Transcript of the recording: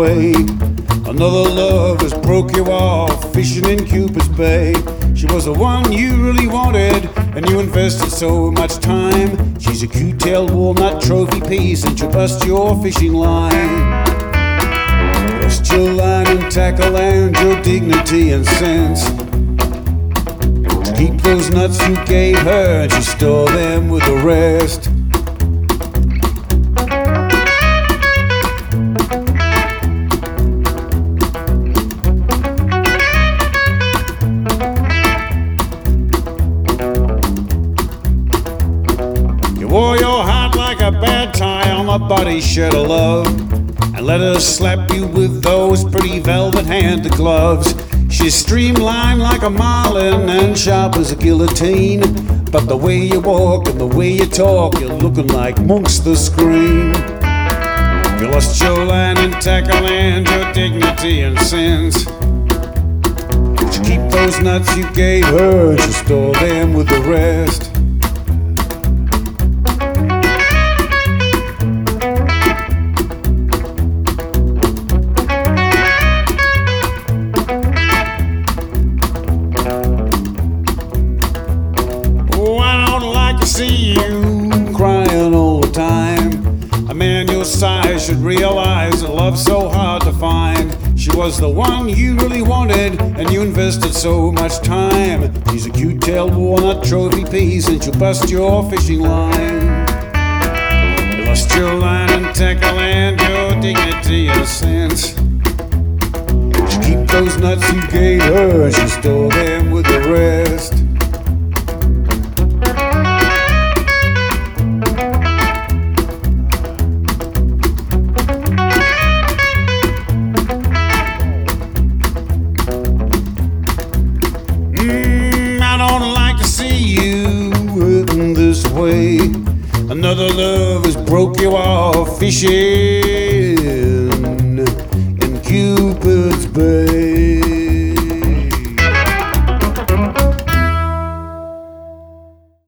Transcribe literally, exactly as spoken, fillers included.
way. Another love has broke you off fishing in Cupid's Bay. She was the one you really wanted, and you invested so much time. She's a cute-tailed walnut trophy piece, and she'll bust your fishing line. Bust your line and tackle and your dignity and sense. To keep those nuts you gave her, and she stole them with the rest. Wore your heart like a bad tie on the body shirt of love, and let her slap you with those pretty velvet handed gloves. She's streamlined like a marlin and sharp as a guillotine, but the way you walk and the way you talk, you're looking like monks the scream. You lost your line and tackle and your dignity and sense. But you keep those nuts you gave her, and she stole them with the rest. See you crying all the time. A man your size should realize that love's so hard to find. She was the one you really wanted, and you invested so much time. She's a cute-tailed walnut trophy piece, and she'll bust your fishing line. You lost your line and tackle and your dignity and sense. She keep those nuts you gave her, and she stole them with the rest. Way. Another love has broke you off fishing